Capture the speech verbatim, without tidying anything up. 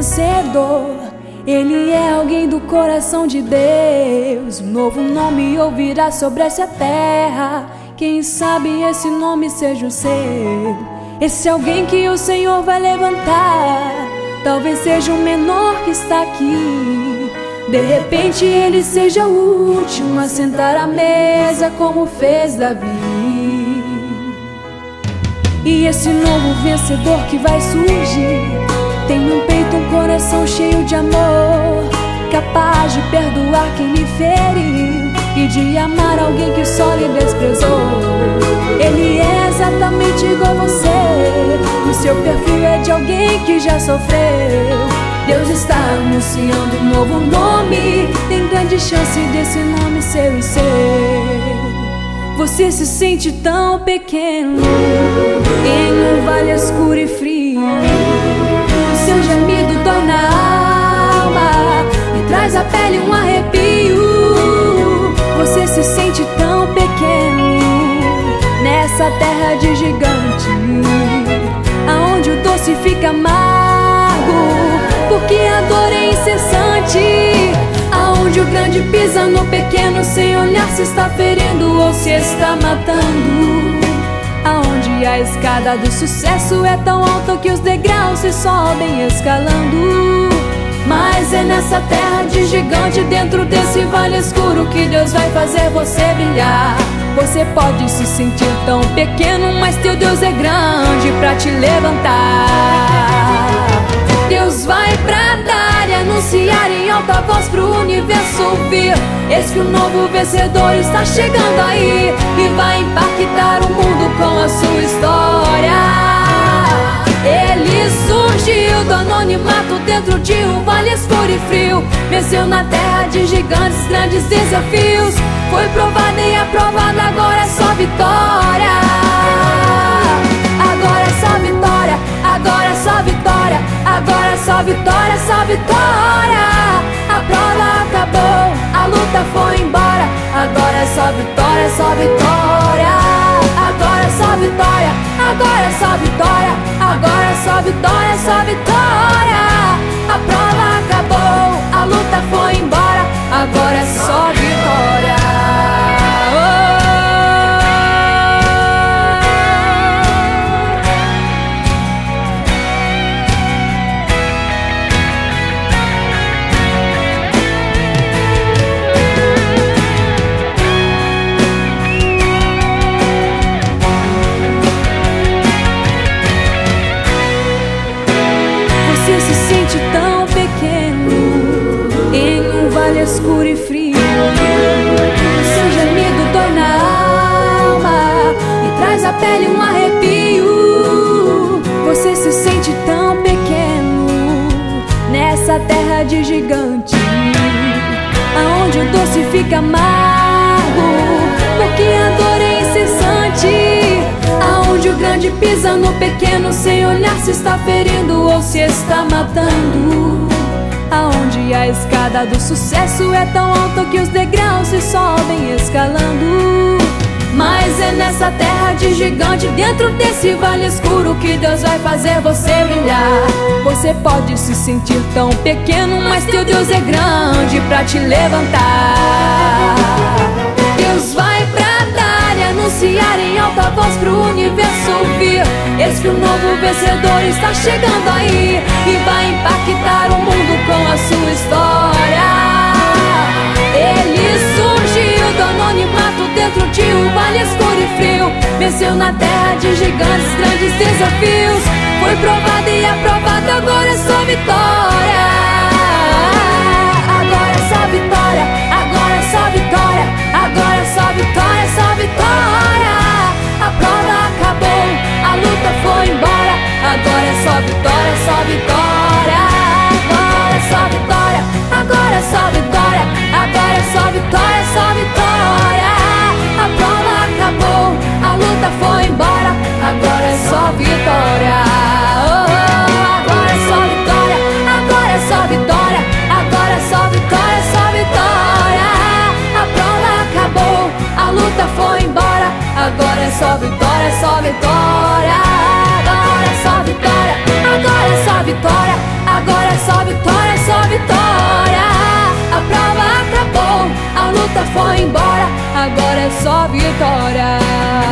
vencedor. Ele é alguém do coração de Deus. Um novo nome ouvirá sobre essa terra. Quem sabe esse nome seja o seu. Esse alguém que o Senhor vai levantar. Talvez seja o menor que está aqui. De repente ele seja o último a sentar à mesa, como fez Davi. E esse novo vencedor que vai surgir tem no peito um coração cheio de amor, capaz de perdoar quem lhe feriu e de amar alguém que só lhe desprezou. Ele é exatamente igual a você. O seu perfil é de alguém que já sofreu. Deus está anunciando um novo nome. Tem grande chance desse nome ser o seu. Você se sente tão pequeno em um vale escuro e frio. O seu gemido dói na alma e traz à pele um arrepio. Você se sente tão pequeno nessa terra de gigante, aonde o doce fica amargo, porque a dor é incessante. Aonde o grande pisa no pequeno sem olhar se está ferindo ou se está matando. Aonde a escada do sucesso é tão alta que os degraus se sobem escalando. Mas é nessa terra de gigante, dentro desse vale escuro, que Deus vai fazer você brilhar. Você pode se sentir tão pequeno, mas teu Deus é grande pra te levantar. Deus vai bradar e anunciar em alta voz pro universo ouvir. Eis que o novo vencedor está chegando aí e vai impactar o mundo com a sua história. Ele surgiu do anonimato dentro de um vale escuro e frio. Venceu na terra de gigantes grandes desafios. Foi provado e aprovado, agora é só vitória. Agora é só vitória, agora é só vitória. Agora é só vitória, só vitória. A prova acabou, a luta foi embora. Agora é só vitória, só vitória. Agora é só vitória, agora é só vitória. Agora é só vitória, só vitória. A prova acabou, a luta foi embora. Agora é só vitória. Você se sente tão pequeno em um vale escuro e frio. Seu gemido dói na alma e traz à pele um arrepio. Você se sente tão pequeno nessa terra de gigante, aonde o doce fica amargo, porque a dor é incessante. Aonde o grande pisa no pequeno sem olhar se está ferindo ou se está matando. Aonde a escada do sucesso é tão alta que os degraus se sobem escalando. Mas é nessa terra de gigante, dentro desse vale escuro, que Deus vai fazer você brilhar. Você pode se sentir tão pequeno, mas teu Deus é grande pra te levantar. Deus vai bradar e anunciar em alta voz pro universo ouvir. Eis que o novo vencedor está chegando aí e vai impactar o mundo com a sua história. Ele surgiu do anonimato dentro de um vale escuro e frio. Venceu na terra de gigantes grandes desafios. Foi provado e aprovado, agora é só vitória. Agora é só vitória, agora é só vitória. Agora é só vitória, só vitória. A prova acabou, a luta foi embora. Agora é só vitória, só vitória. Agora é só vitória, agora é só vitória. Agora é só vitória, só vitória. A prova acabou, a luta foi embora. Agora é só vitória. Oh, oh, agora é só vitória, agora é só vitória. Agora é só vitória, só vitória. A prova acabou, a luta foi embora. Agora é só vitória, só vitória. Agora é só vitória, agora embora, agora é só vitória.